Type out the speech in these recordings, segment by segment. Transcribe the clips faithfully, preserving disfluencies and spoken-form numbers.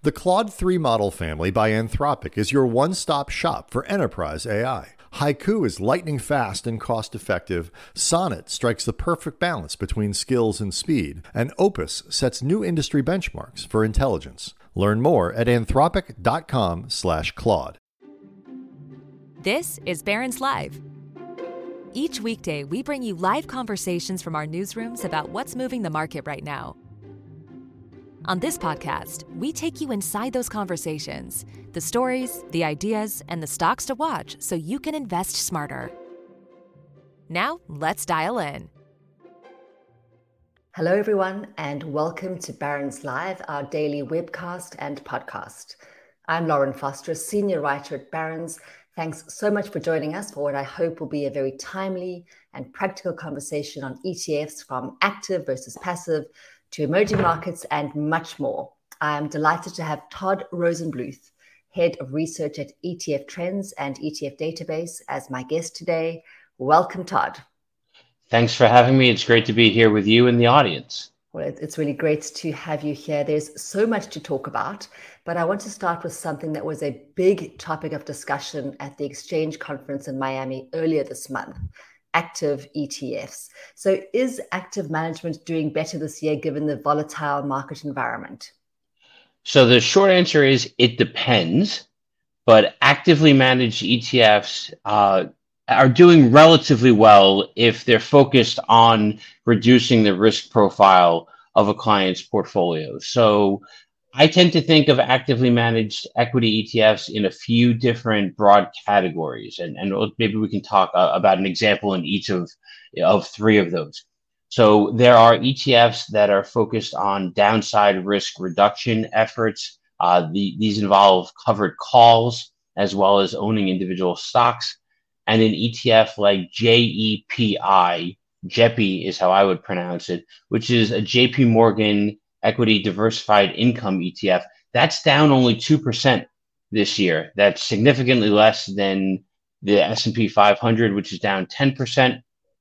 The Claude three model family by Anthropic is your one-stop shop for enterprise A I. Haiku is lightning fast and cost-effective, Sonnet strikes the perfect balance between skills and speed, and Opus sets new industry benchmarks for intelligence. Learn more at anthropic.com slash Claude. This is Barron's Live. Each weekday, we bring you live conversations from our newsrooms about what's moving the market right now. On this podcast, we take you inside those conversations, the stories, the ideas, and the stocks to watch so you can invest smarter. Now, let's dial in. Hello, everyone, and welcome to Barron's Live, our daily webcast and podcast. I'm Lauren Foster, a senior writer at Barron's. Thanks so much for joining us for what I hope will be a very timely and practical conversation on E T Fs from active versus passive to emerging markets and much more. I am delighted to have Todd Rosenbluth, Head of Research at E T F Trends and E T F Database, as my guest today. Welcome, Todd. Thanks for having me. It's great to be here with you and the audience. Well, it's really great to have you here. There's so much to talk about, but I want to start with something that was a big topic of discussion at the Exchange Conference in Miami earlier this month. Active E T Fs. So is active management doing better this year given the volatile market environment? So the short answer is it depends, but actively managed E T Fs uh, are doing relatively well if they're focused on reducing the risk profile of a client's portfolio. So I tend to think of actively managed equity E T Fs in a few different broad categories, and, and maybe we can talk uh, about an example in each of, of three of those. So there are E T Fs that are focused on downside risk reduction efforts. Uh, the, these involve covered calls as well as owning individual stocks. And an E T F like J E P I, J E P I is how I would pronounce it, which is a J P Morgan Equity Diversified Income E T F, that's down only two percent this year. That's significantly less than the S and P five hundred, which is down ten percent.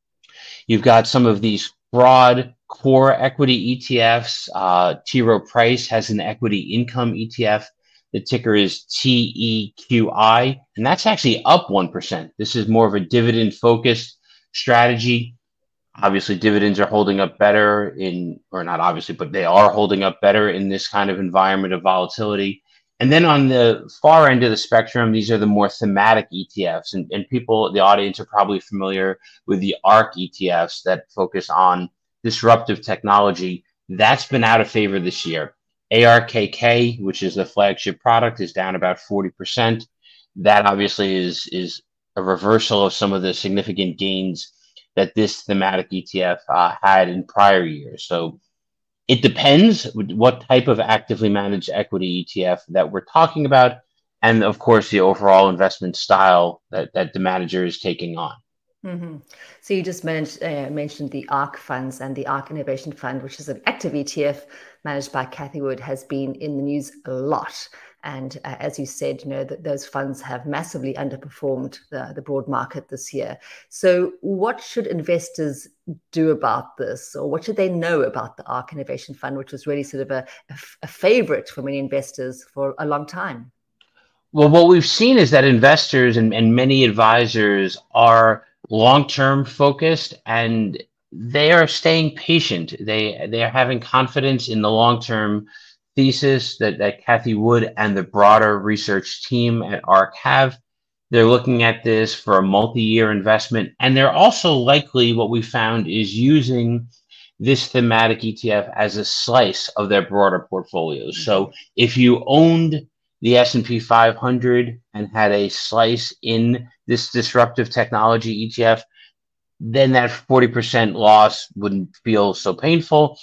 You've got some of these broad core equity E T Fs. Uh, T. Rowe Price has an equity income E T F. The ticker is T E Q I, and that's actually up one percent. This is more of a dividend-focused strategy. Obviously, dividends are holding up better in, or not obviously, but they are holding up better in this kind of environment of volatility. And then on the far end of the spectrum, these are the more thematic E T Fs. And, and people, the audience are probably familiar with the ARK E T Fs that focus on disruptive technology. That's been out of favor this year. A R K K, which is the flagship product, is down about forty percent. That obviously is, is a reversal of some of the significant gains that this thematic E T F uh, had in prior years. So it depends what type of actively managed equity E T F that we're talking about, and of course the overall investment style that, that the manager is taking on. Mm-hmm. So you just mentioned, uh, mentioned the ARK funds, and the ARK Innovation Fund, which is an active E T F managed by Cathie Wood, has been in the news a lot. And uh, as you said, you know, that those funds have massively underperformed the, the broad market this year. So what should investors do about this? Or what should they know about the ARK Innovation Fund, which was really sort of a, a, a favorite for many investors for a long time? Well, what we've seen is that investors and, and many advisors are long-term focused, and they are staying patient. They, they are having confidence in the long-term thesis that, that Cathie Wood and the broader research team at ARK have. They're looking at this for a multi-year investment, and they're also likely, what we found, is using this thematic E T F as a slice of their broader portfolios. Mm-hmm. So if you owned the S and P five hundred and had a slice in this disruptive technology E T F, then that forty percent loss wouldn't feel so painful,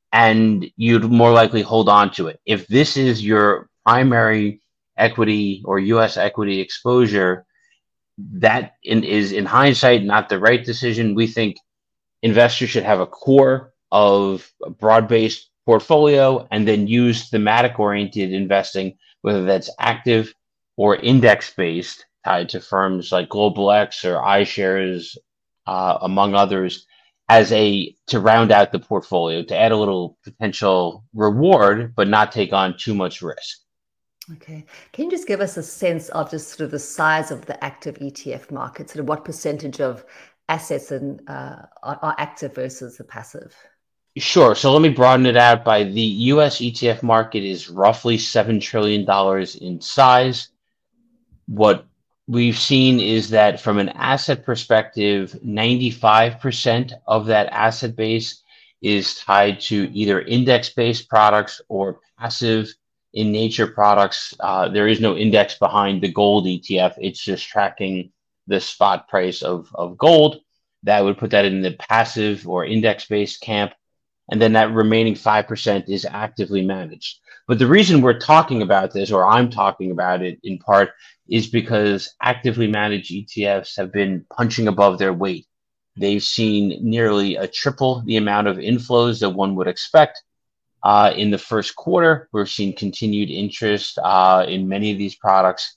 and you'd more likely hold on to it. If this is your primary equity or U S equity exposure, that in, is in hindsight not the right decision. We think investors should have a core of a broad-based portfolio and then use thematic-oriented investing, whether that's active or index-based, tied to firms like Global X or iShares, uh, among others, as a to round out the portfolio, to add a little potential reward, but not take on too much risk. Okay. Can you just give us a sense of just sort of the size of the active E T F market, sort of what percentage of assets and uh, are, are active versus the passive? Sure. So let me broaden it out. By the U S E T F market is roughly seven trillion dollars in size. What we've seen is that from an asset perspective, ninety-five percent of that asset base is tied to either index-based products or passive in nature products. Uh, there is no index behind the gold E T F. It's just tracking the spot price of, of gold. That would put that in the passive or index-based camp. And then that remaining five percent is actively managed. But the reason we're talking about this, or I'm talking about it in part, is because actively managed E T Fs have been punching above their weight. They've seen nearly a triple the amount of inflows that one would expect. Uh, in the first quarter, we're seeing continued interest uh, in many of these products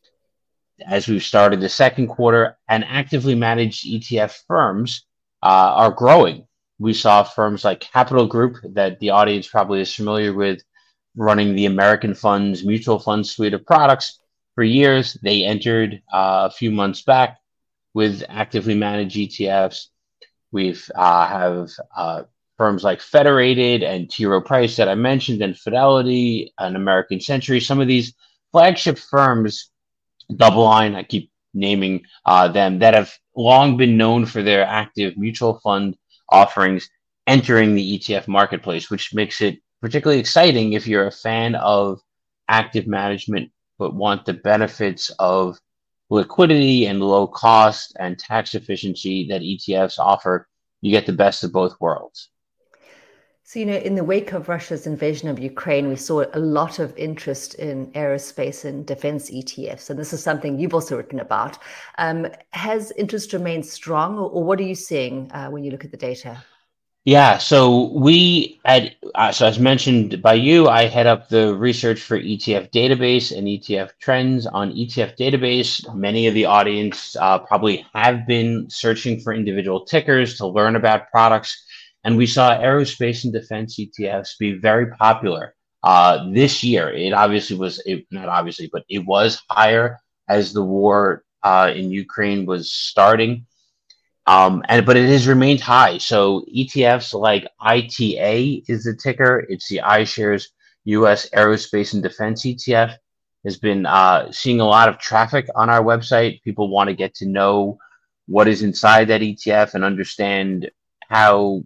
as we've started the second quarter, and actively managed E T F firms uh, are growing. We saw firms like Capital Group, that the audience probably is familiar with, running the American Funds mutual fund suite of products for years. They entered uh, a few months back with actively managed E T Fs. We've uh, have uh, firms like Federated and T. Rowe Price that I mentioned, and Fidelity and American Century. Some of these flagship firms, DoubleLine, I keep naming uh, them, that have long been known for their active mutual fund offerings entering the E T F marketplace, which makes it particularly exciting if you're a fan of active management but want the benefits of liquidity and low cost and tax efficiency that E T Fs offer. You get the best of both worlds. So, you know, in the wake of Russia's invasion of Ukraine, we saw a lot of interest in aerospace and defense E T Fs. And this is something you've also written about. Um, has interest remained strong, or, or what are you seeing uh, when you look at the data? Yeah, so we at uh, so as mentioned by you, I head up the research for E T F database and E T F trends on E T F database. Many of the audience uh, probably have been searching for individual tickers to learn about products, and we saw aerospace and defense E T Fs be very popular uh, this year. It obviously was it, not obviously, but it was higher as the war uh, in Ukraine was starting. Um, and but it has remained high. So E T Fs like I T A is the ticker. It's the iShares U S Aerospace and Defense E T F. Has been uh, seeing a lot of traffic on our website. People want to get to know what is inside that E T F and understand how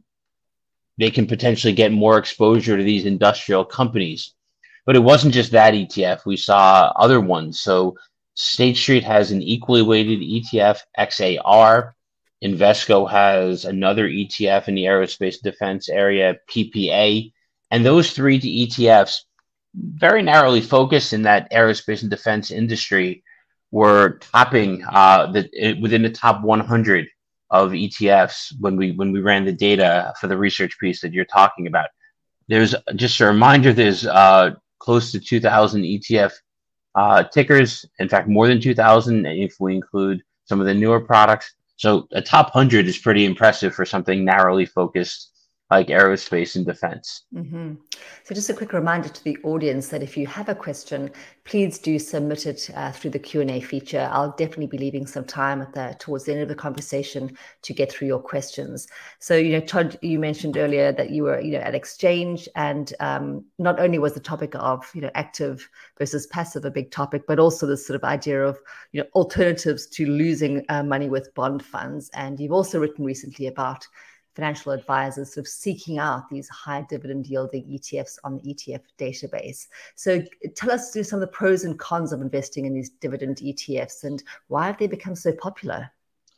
they can potentially get more exposure to these industrial companies. But it wasn't just that E T F. We saw other ones. So State Street has an equally weighted E T F, X A R. Invesco has another E T F in the aerospace defense area, P P A. And those three E T Fs, very narrowly focused in that aerospace and defense industry, were topping uh, the, within the top one hundred of E T Fs when we when we ran the data for the research piece that you're talking about. There's just a reminder, there's uh, close to two thousand E T F uh, tickers. In fact, more than two thousand if we include some of the newer products. So a top one hundred is pretty impressive for something narrowly focused like aerospace and defense. Mm-hmm. So just a quick reminder to the audience that if you have a question, please do submit it uh, through the Q and A feature. I'll definitely be leaving some time at the towards the end of the conversation to get through your questions. So, you know, Todd, you mentioned earlier that you were, you know, at Exchange, and um, not only was the topic of, you know, active versus passive a big topic, but also this sort of idea of, you know, alternatives to losing uh, money with bond funds. And you've also written recently about financial advisors sort of seeking out these high dividend yielding E T Fs on the E T F database. So tell us some of the pros and cons of investing in these dividend E T Fs, and why have they become so popular?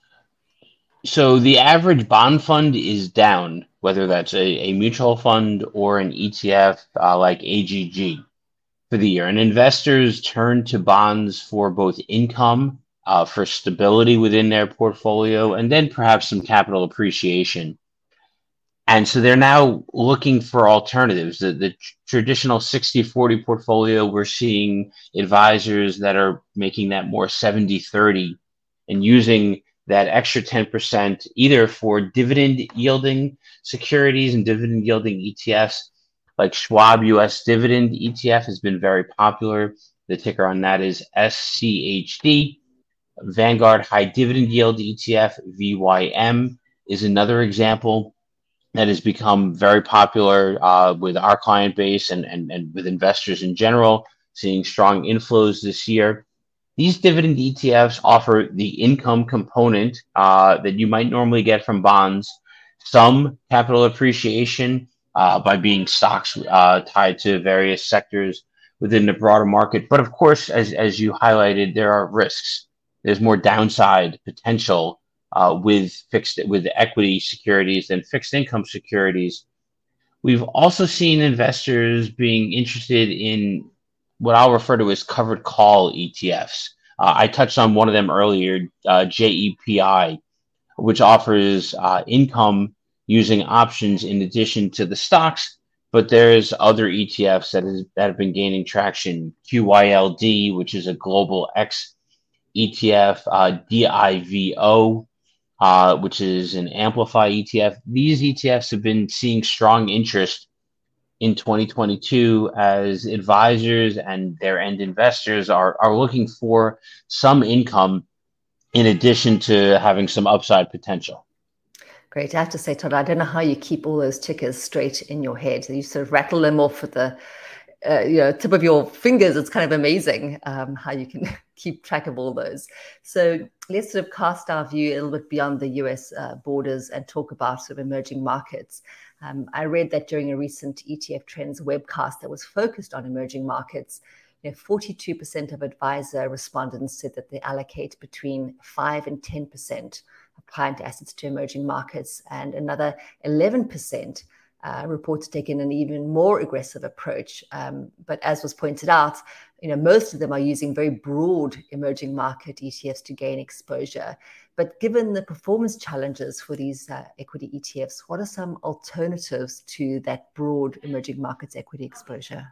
So the average bond fund is down, whether that's a, a mutual fund or an E T F uh, like A G G for the year. And investors turn to bonds for both income, uh, for stability within their portfolio, and then perhaps some capital appreciation. And so they're now looking for alternatives. The, the traditional sixty forty portfolio, we're seeing advisors that are making that more seventy thirty and using that extra ten percent either for dividend yielding securities and dividend yielding E T Fs. Like Schwab U S Dividend E T F has been very popular. The ticker on that is S C H D. Vanguard High Dividend Yield E T F, V Y M, is another example that has become very popular uh, with our client base and, and, and with investors in general, seeing strong inflows this year. These dividend E T Fs offer the income component uh, that you might normally get from bonds, some capital appreciation uh, by being stocks uh, tied to various sectors within the broader market. But of course, as, as you highlighted, there are risks. There's more downside potential uh, with fixed with equity securities than fixed income securities. We've also seen investors being interested in what I'll refer to as covered call E T Fs. Uh, I touched on one of them earlier, uh, J E P I, which offers uh, income using options in addition to the stocks. But there's other E T Fs that, is, that have been gaining traction. Q Y L D, which is a global X E T F, uh, D I V O, uh, which is an Amplify E T F. These E T Fs have been seeing strong interest in twenty twenty-two as advisors and their end investors are, are looking for some income in addition to having some upside potential. Great. I have to say, Todd, I don't know how you keep all those tickers straight in your head. You sort of rattle them off with the uh, you know, tip of your fingers. It's kind of amazing um, how you can keep track of all those. So let's sort of cast our view a little bit beyond the U S uh, borders and talk about sort of emerging markets. Um, I read that during a recent E T F Trends webcast that was focused on emerging markets, you know, forty-two percent of advisor respondents said that they allocate between five and ten percent of client assets to emerging markets, and another eleven percent uh, report to take in an even more aggressive approach. Um, but as was pointed out, you know, most of them are using very broad emerging market E T Fs to gain exposure. But given the performance challenges for these uh, equity E T Fs, what are some alternatives to that broad emerging markets equity exposure?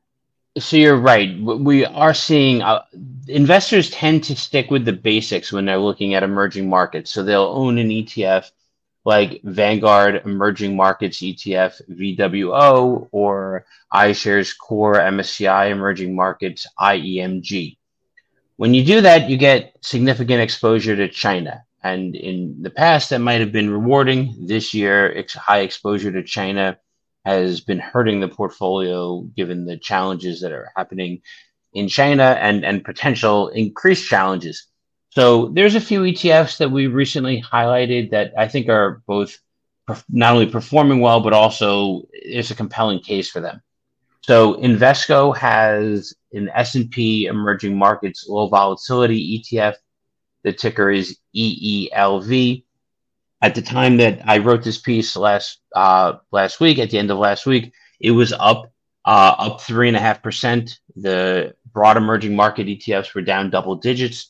So you're right. We are seeing uh, investors tend to stick with the basics when they're looking at emerging markets. So they'll own an E T F like Vanguard Emerging Markets E T F, V W O, or iShares Core M S C I Emerging Markets, I E M G. When you do that, you get significant exposure to China. And in the past, that might have been rewarding. This year, ex- high exposure to China has been hurting the portfolio given the challenges that are happening in China and, and potential increased challenges. So there's a few E T Fs that we recently highlighted that I think are both perf- not only performing well, but also there's a compelling case for them. So Invesco has an S and P Emerging Markets Low Volatility E T F. The ticker is E E L V. At the time that I wrote this piece last uh, last week, at the end of last week, it was up uh, up three and a half percent. The broad emerging market E T Fs were down double digits.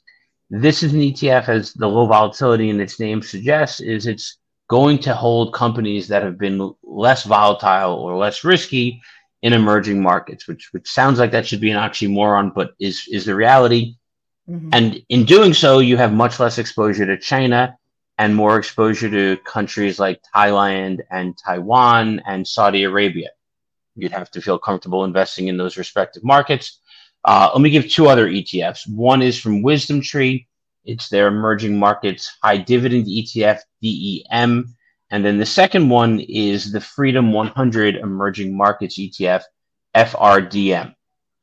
This is an E T F, as the low volatility in its name suggests, is it's going to hold companies that have been less volatile or less risky in emerging markets, which which sounds like that should be an oxymoron, but is is the reality. Mm-hmm. And in doing so, you have much less exposure to China and more exposure to countries like Thailand and Taiwan and Saudi Arabia. You'd have to feel comfortable investing in those respective markets. Uh, let me give two other E T Fs. One is from Wisdom Tree. It's their Emerging Markets High Dividend E T F, D E M. And then the second one is the Freedom one hundred Emerging Markets E T F, F R D M.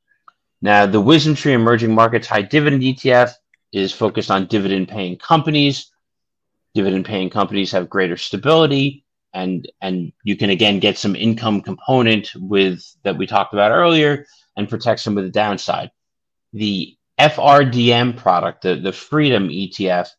Now, the Wisdom Tree Emerging Markets High Dividend E T F is focused on dividend-paying companies. Dividend-paying companies have greater stability, and and you can again get some income component with that we talked about earlier, and protect some of the downside. The F R D M product, the, the Freedom E T F,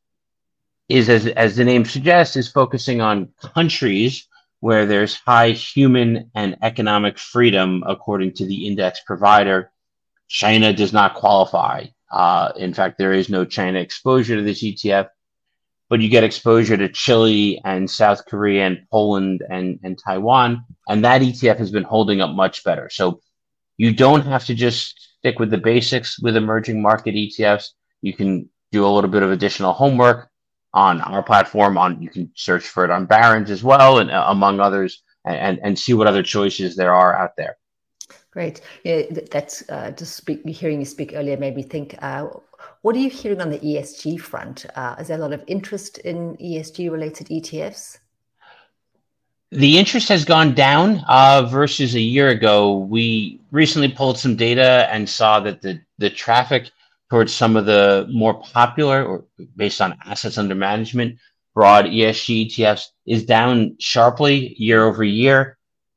is as as the name suggests, is focusing on countries where there's high human and economic freedom, according to the index provider. China does not qualify. Uh, in fact, there is no China exposure to this E T F. But you get exposure to Chile and South Korea and Poland and, and Taiwan, and that E T F has been holding up much better. So you don't have to just stick with the basics with emerging market E T Fs. You can do a little bit of additional homework on our platform. On you can search for it on Barron's as well, and uh, among others, and, and see what other choices there are out there. Great. Yeah, th- that's uh, just speak, hearing you speak earlier made me think. Uh, what are you hearing on the E S G front? Uh, is there a lot of interest in E S G related E T Fs? The interest has gone down uh, versus a year ago. We recently pulled some data and saw that the, the traffic towards some of the more popular or based on assets under management, broad E S G E T Fs is down sharply year over year.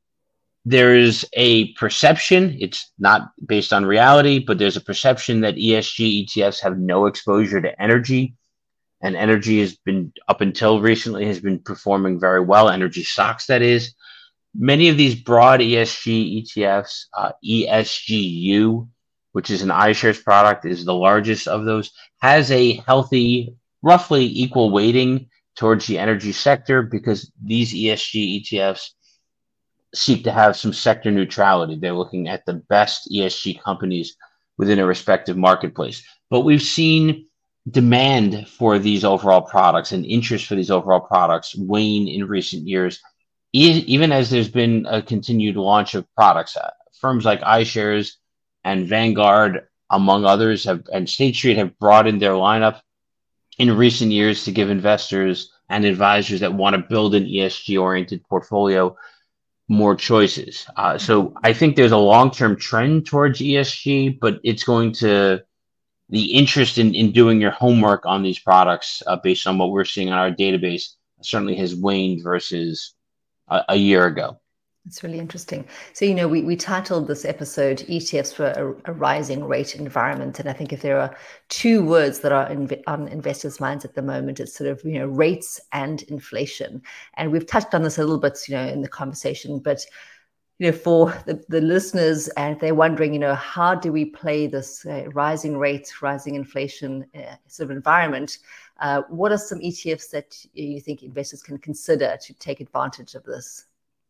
There is a perception, it's not based on reality, but there's a perception that E S G E T Fs have no exposure to energy. And energy has been, up until recently, has been performing very well, energy stocks, that is. Many of these broad E S G E T Fs, uh, E S G U, which is an iShares product, is the largest of those, has a healthy, roughly equal weighting towards the energy sector because these E S G E T Fs seek to have some sector neutrality. They're looking at the best E S G companies within a respective marketplace. But we've seen demand for these overall products and interest for these overall products wane in recent years, e- even as there's been a continued launch of products. Uh, firms like iShares and Vanguard, among others, have and State Street have broadened their lineup in recent years to give investors and advisors that want to build an E S G-oriented portfolio more choices. Uh, so I think there's a long-term trend towards E S G, but it's going to, the interest in, in doing your homework on these products uh, based on what we're seeing on our database certainly has waned versus a, a year ago. That's really interesting. So, you know, we, we titled this episode E T Fs for a, a rising rate environment. And I think if there are two words that are in, on investors' minds at the moment, it's sort of, you know, rates and inflation. And we've touched on this a little bit, you know, in the conversation, but, you know, for the, the listeners, and they're wondering, you know, how do we play this uh, rising rates, rising inflation uh, sort of environment? Uh, what are some E T Fs that you think investors can consider to take advantage of this?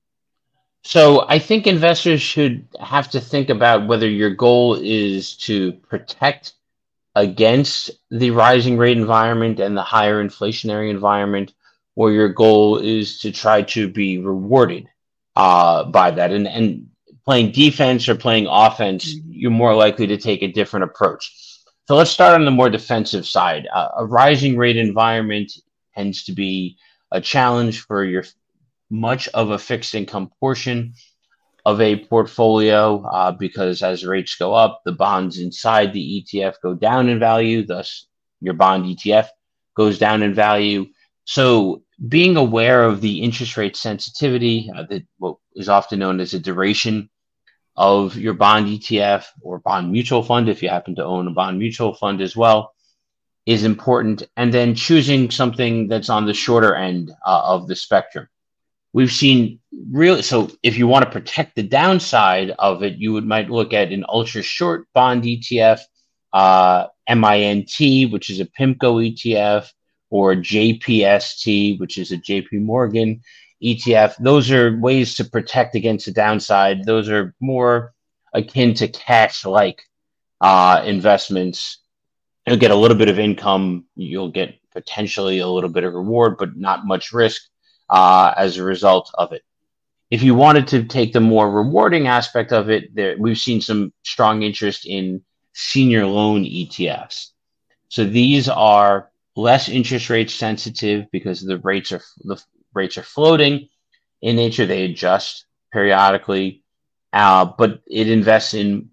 So I think investors should have to think about whether your goal is to protect against the rising rate environment and the higher inflationary environment, or your goal is to try to be rewarded uh, by that. And, and playing defense or playing offense, you're more likely to take a different approach. So let's start on the more defensive side. Uh, a rising rate environment tends to be a challenge for your much of a fixed income portion of a portfolio uh, because as rates go up, the bonds inside the E T F go down in value. Thus, your bond E T F goes down in value. So being aware of the interest rate sensitivity, uh, that what is often known as a duration of your bond E T F or bond mutual fund, if you happen to own a bond mutual fund as well, is important. And then choosing something that's on the shorter end uh, of the spectrum. We've seen really, so if you want to protect the downside of it, you would might look at an ultra short bond E T F, uh, MINT, which is a PIMCO E T F, or J P S T, which is a J P Morgan E T F. Those are ways to protect against the downside. Those are more akin to cash-like uh, investments. You'll get a little bit of income. You'll get potentially a little bit of reward, but not much risk uh, as a result of it. If you wanted to take the more rewarding aspect of it, there, we've seen some strong interest in senior loan E T Fs. So these are less interest rate sensitive because the rates are the rates are floating in nature. They adjust periodically, uh, but it invests in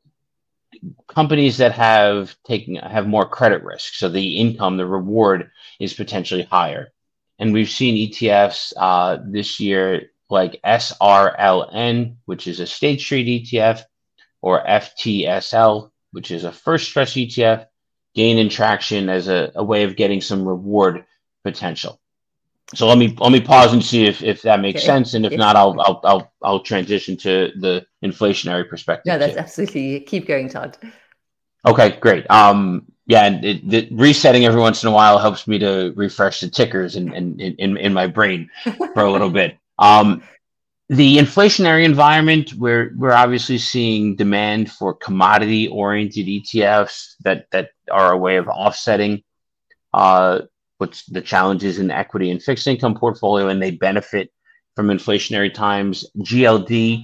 companies that have taken have more credit risk. So the income, the reward is potentially higher. And we've seen E T Fs uh, this year like S R L N, which is a State Street E T F, or F T S L, which is a First Trust E T F, gain in traction as a, a way of getting some reward potential. So let me let me pause and see if, if that makes okay. sense, and if yeah. not, I'll I'll I'll I'll transition to the inflationary perspective. No, that's too. Absolutely. Keep going, Todd. Okay, great. Um, yeah, and it, it, resetting every once in a while helps me to refresh the tickers in in in, in my brain for a little bit. Um, the inflationary environment, we're we're obviously seeing demand for commodity-oriented E T Fs that that are a way of offsetting uh, what's the challenges in equity and fixed income portfolio, and they benefit from inflationary times. G L D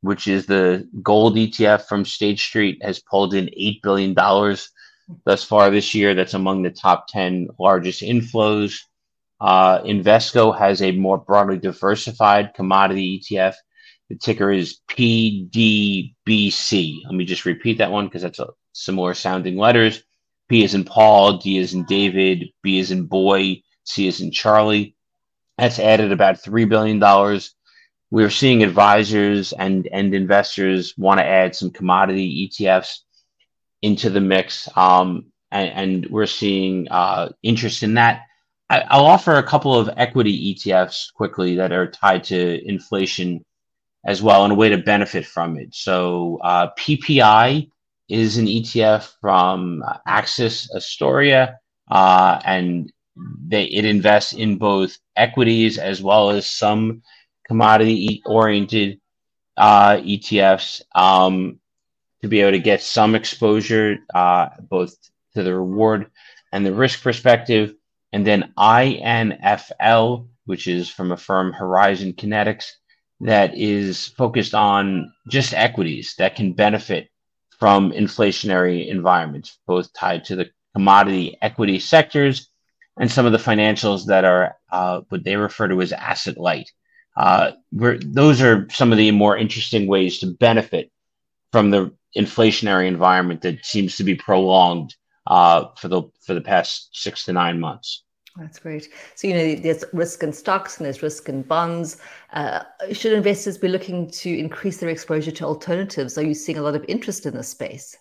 which is the gold E T F from State Street, has pulled in eight billion dollars thus far this year. That's among the top ten largest inflows. Uh, Invesco has a more broadly diversified commodity E T F. The ticker is P D B C. Let me just repeat that one because that's a similar sounding letters. P is in Paul, D is in David, B is in boy, C is in Charlie. That's added about three billion dollars. We're seeing advisors and, and investors want to add some commodity E T Fs into the mix, um, and, and we're seeing uh, interest in that. I, I'll offer a couple of equity E T Fs quickly that are tied to inflation as well, and a way to benefit from it. So uh, P P I is an E T F from Axis Astoria, uh, and they, it invests in both equities as well as some commodity-oriented uh, E T Fs um, to be able to get some exposure uh, both to the reward and the risk perspective. And then I N F L, which is from a firm, Horizon Kinetics, that is focused on just equities that can benefit from inflationary environments, both tied to the commodity equity sectors and some of the financials that are uh, what they refer to as asset light. Uh, we're, those are some of the more interesting ways to benefit from the inflationary environment that seems to be prolonged uh, for the for the past six to nine months. That's great. So, you know, there's risk in stocks and there's risk in bonds. Uh, should investors be looking to increase their exposure to alternatives? Are you seeing a lot of interest in this space?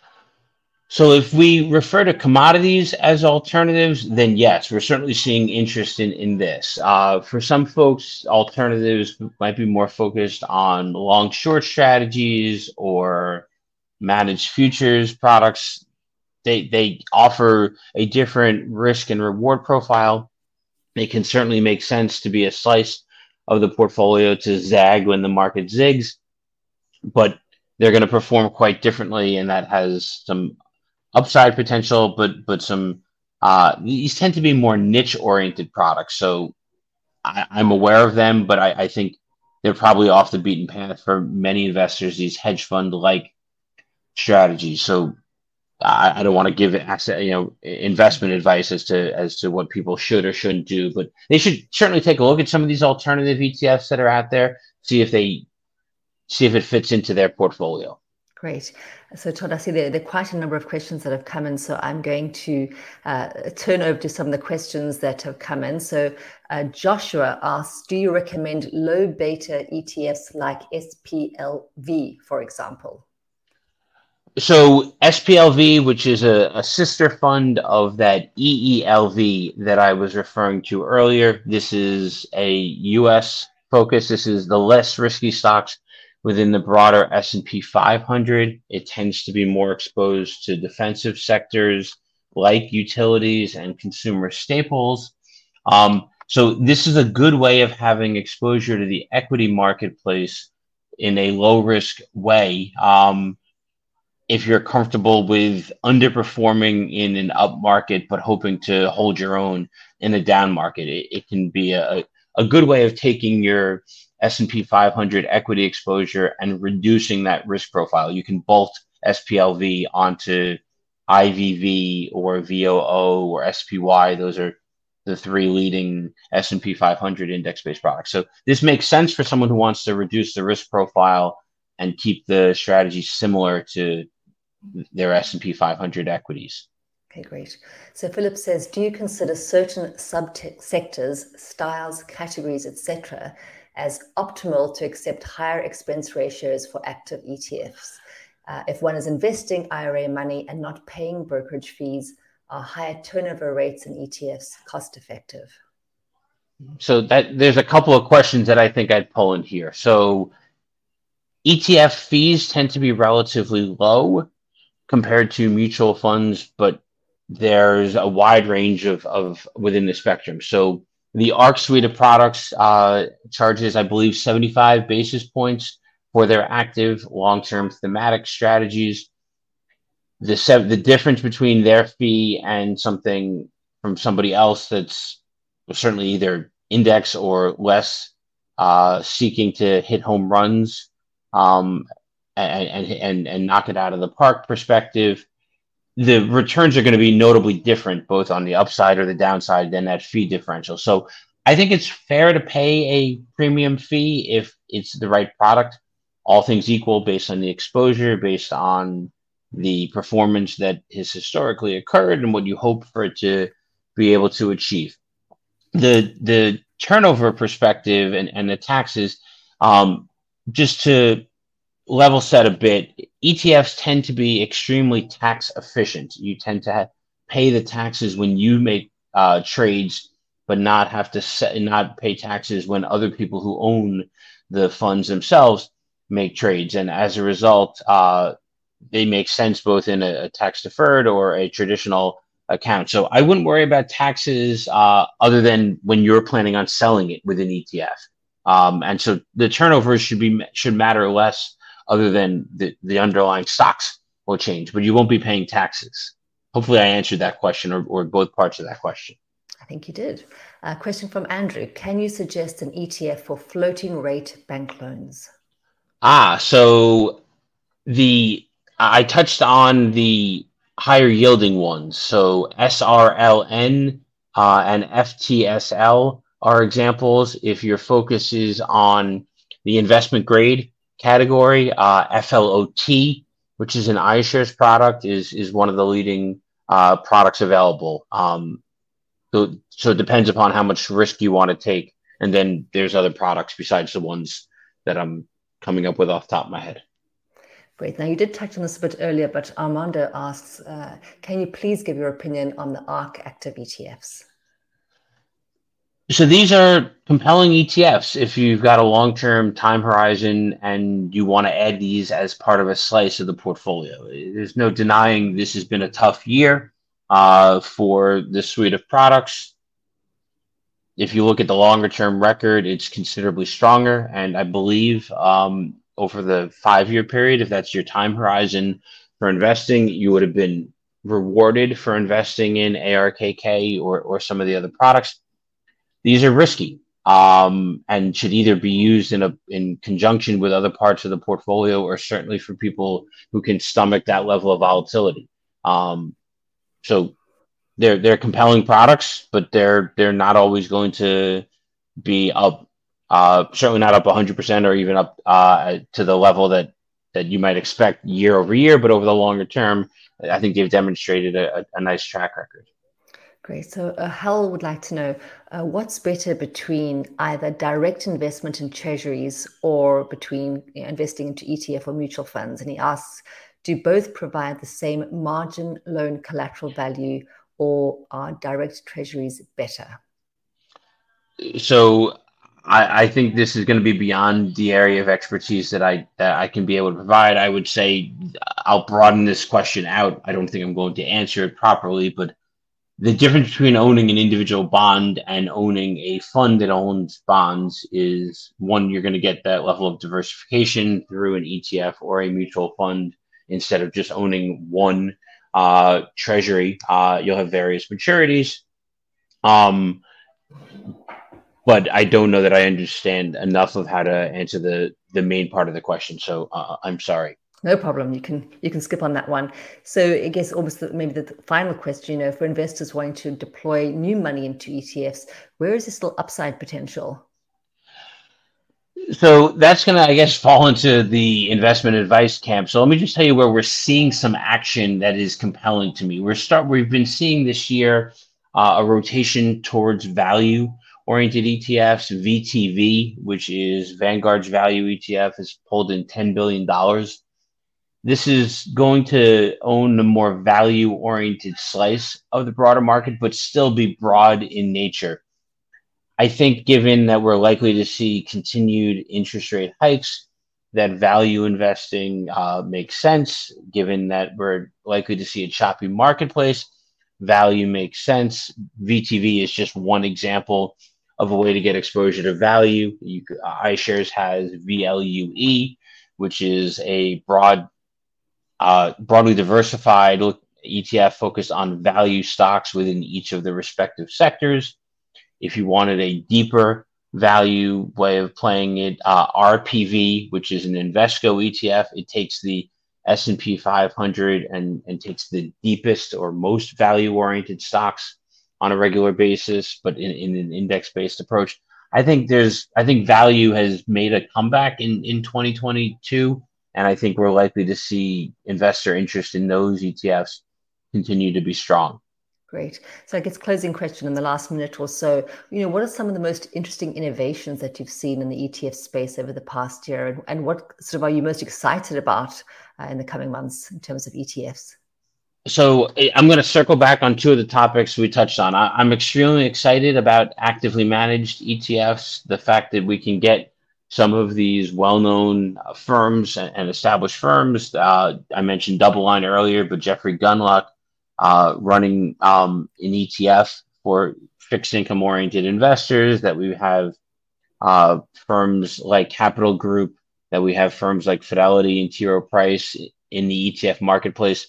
So if we refer to commodities as alternatives, then yes, we're certainly seeing interest in, in this. Uh, for some folks, alternatives might be more focused on long short strategies or managed futures products. They, they offer a different risk and reward profile. It can certainly make sense to be a slice of the portfolio to zag when the market zigs, but they're going to perform quite differently, and that has some upside potential, but but some uh, these tend to be more niche oriented products. So I, I'm aware of them, but I, I think they're probably off the beaten path for many investors, these hedge fund like strategies. So I, I don't want to give asset, you know, investment advice as to as to what people should or shouldn't do, but they should certainly take a look at some of these alternative E T Fs that are out there, see if they see if it fits into their portfolio. Great. So, Todd, I see there, there are quite a number of questions that have come in. So I'm going to uh, turn over to some of the questions that have come in. So uh, Joshua asks, do you recommend low beta E T Fs like S P L V, for example? So S P L V, which is a, a sister fund of that E E L V that I was referring to earlier, this is a U S focus. This is the less risky stocks within the broader S and P five hundred. It tends to be more exposed to defensive sectors like utilities and consumer staples. Um, so this is a good way of having exposure to the equity marketplace in a low risk way. Um, if you're comfortable with underperforming in an up market, but hoping to hold your own in a down market, it, it can be a, a good way of taking your S and P five hundred equity exposure and reducing that risk profile. You can bolt S P L V onto I V V or V O O or S P Y. Those are the three leading S and P five hundred index-based products. So this makes sense for someone who wants to reduce the risk profile and keep the strategy similar to their S and P five hundred equities. Okay, great. So Philip says, do you consider certain subsectors, styles, categories, et cetera, as optimal to accept higher expense ratios for active E T Fs? Uh, if one is investing I R A money and not paying brokerage fees, are higher turnover rates in E T Fs cost effective? So that there's a couple of questions that I think I'd pull in here. So E T F fees tend to be relatively low compared to mutual funds, but there's a wide range of, of within the spectrum. So the ARC suite of products uh, charges, I believe, seventy-five basis points for their active long-term thematic strategies. The sev- the difference between their fee and something from somebody else that's certainly either index or less uh, seeking to hit home runs um, and, and and and knock it out of the park perspective, the returns are going to be notably different, both on the upside or the downside, than that fee differential. So I think it's fair to pay a premium fee if it's the right product, all things equal, based on the exposure, based on the performance that has historically occurred and what you hope for it to be able to achieve. The the turnover perspective and, and the taxes, um, just to level set a bit, E T Fs tend to be extremely tax efficient. You tend to have, pay the taxes when you make uh, trades, but not have to set, not pay taxes when other people who own the funds themselves make trades. And as a result, uh, they make sense both in a, a tax deferred or a traditional account. So I wouldn't worry about taxes uh, other than when you're planning on selling it with an E T F. Um, and so the turnover should be should matter less, other than the, the underlying stocks will change, but you won't be paying taxes. Hopefully I answered that question, or, or both parts of that question. I think you did. A question from Andrew. Can you suggest an E T F for floating rate bank loans? Ah, so the I touched on the higher yielding ones. So S R L N uh, and F T S L are examples. If your focus is on the investment grade category, uh, F L O T, which is an iShares product, is is one of the leading uh, products available. Um, so, so it depends upon how much risk you want to take. And then there's other products besides the ones that I'm coming up with off the top of my head. Great. Now, you did touch on this a bit earlier, but Armando asks, uh, can you please give your opinion on the ARK active E T Fs? So these are compelling E T Fs if you've got a long-term time horizon and you want to add these as part of a slice of the portfolio. There's no denying this has been a tough year uh, for this suite of products. If you look at the longer-term record, it's considerably stronger. And I believe um, over the five-year period, if that's your time horizon for investing, you would have been rewarded for investing in A R K K or, or some of the other products. These are risky um, and should either be used in a in conjunction with other parts of the portfolio, or certainly for people who can stomach that level of volatility. Um, so they're they're compelling products, but they're they're not always going to be up. Uh, certainly not up one hundred percent or even up uh, to the level that that you might expect year over year. But over the longer term, I think they've demonstrated a, a nice track record. Great. So uh, Hal would like to know uh, what's better between either direct investment in treasuries or between you know, investing into E T F or mutual funds. And he asks, do both provide the same margin loan collateral value, or are direct treasuries better? So I, I think this is going to be beyond the area of expertise that I that I can be able to provide. I would say I'll broaden this question out. I don't think I'm going to answer it properly, but the difference between owning an individual bond and owning a fund that owns bonds is, one, you're going to get that level of diversification through an E T F or a mutual fund instead of just owning one uh, treasury. Uh, you'll have various maturities. Um, but I don't know that I understand enough of how to answer the, the main part of the question. So uh, I'm sorry. No problem. You can you can skip on that one. So I guess almost the, maybe the final question, you know, for investors wanting to deploy new money into E T Fs, where is there still upside potential? So that's going to, I guess, fall into the investment advice camp. So let me just tell you where we're seeing some action that is compelling to me. We're start. We've been seeing this year uh, a rotation towards value-oriented E T Fs. V T V, which is Vanguard's value E T F, has pulled in ten billion dollars. This is going to own a more value-oriented slice of the broader market, but still be broad in nature. I think given that we're likely to see continued interest rate hikes, that value investing uh, makes sense. Given that we're likely to see a choppy marketplace, value makes sense. V T V is just one example of a way to get exposure to value. You, iShares has V L U E, which is a broad Uh, broadly diversified E T F focused on value stocks within each of the respective sectors. If you wanted a deeper value way of playing it. Uh, R P V, which is an Invesco E T F, it takes the S and P five hundred and, and takes the deepest or most value-oriented stocks on a regular basis, but in, in an index-based approach. I think there's, I think value has made a comeback in, in twenty twenty-two, and I think we're likely to see investor interest in those E T Fs continue to be strong. Great. So I guess closing question in the last minute or so, you know, what are some of the most interesting innovations that you've seen in the E T F space over the past year, and, and what sort of are you most excited about uh, in the coming months in terms of E T Fs? So I'm going to circle back on two of the topics we touched on. I, I'm extremely excited about actively managed E T Fs, the fact that we can get some of these well-known uh, firms and, and established firms. Uh, I mentioned DoubleLine earlier, but Jeffrey Gundlach uh, running um, an E T F for fixed income oriented investors, that we have uh, firms like Capital Group, that we have firms like Fidelity and T. Rowe Price in the E T F marketplace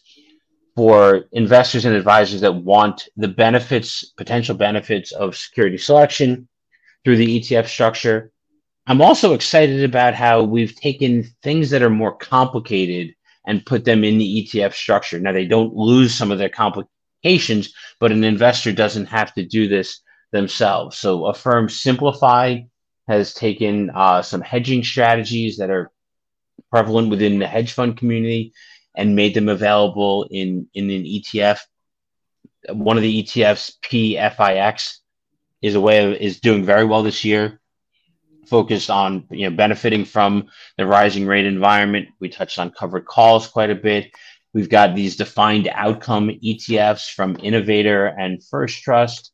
for investors and advisors that want the benefits, potential benefits of security selection through the E T F structure. I'm also excited about how we've taken things that are more complicated and put them in the E T F structure. Now, they don't lose some of their complications, but an investor doesn't have to do this themselves. So a firm, Simplify, has taken uh, some hedging strategies that are prevalent within the hedge fund community and made them available in, in an E T F. One of the E T Fs, P F I X, is a way of, is doing very well this year, focused on, you know, benefiting from the rising rate environment. We touched on covered calls quite a bit. We've got these defined outcome E T Fs from Innovator and First Trust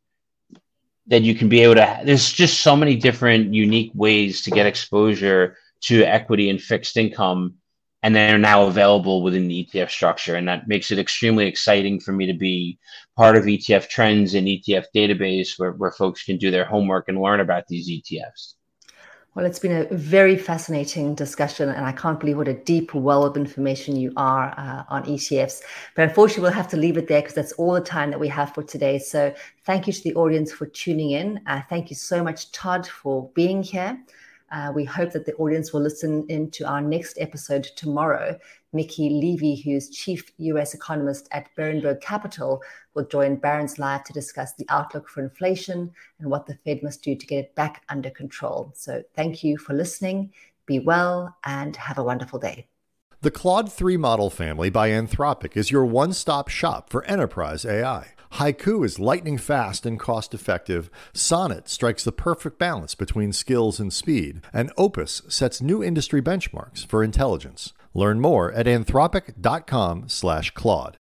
that you can be able to, there's just so many different unique ways to get exposure to equity and fixed income, and they're now available within the E T F structure. And that makes it extremely exciting for me to be part of E T F Trends and E T F Database, where, where folks can do their homework and learn about these E T Fs. Well, it's been a very fascinating discussion, and I can't believe what a deep well of information you are uh, on E T Fs. But unfortunately, we'll have to leave it there because that's all the time that we have for today. So thank you to the audience for tuning in. Uh, thank you so much, Todd, for being here. Uh, we hope that the audience will listen into our next episode tomorrow. Mickey Levy, who's Chief U S Economist at Berenberg Capital, will join Barron's Live to discuss the outlook for inflation and what the Fed must do to get it back under control. So thank you for listening. Be well and have a wonderful day. The Claude three model family by Anthropic is your one-stop shop for enterprise A I. Haiku is lightning fast and cost-effective. Sonnet strikes the perfect balance between skills and speed. And Opus sets new industry benchmarks for intelligence. Learn more at anthropic dot com slash Claude.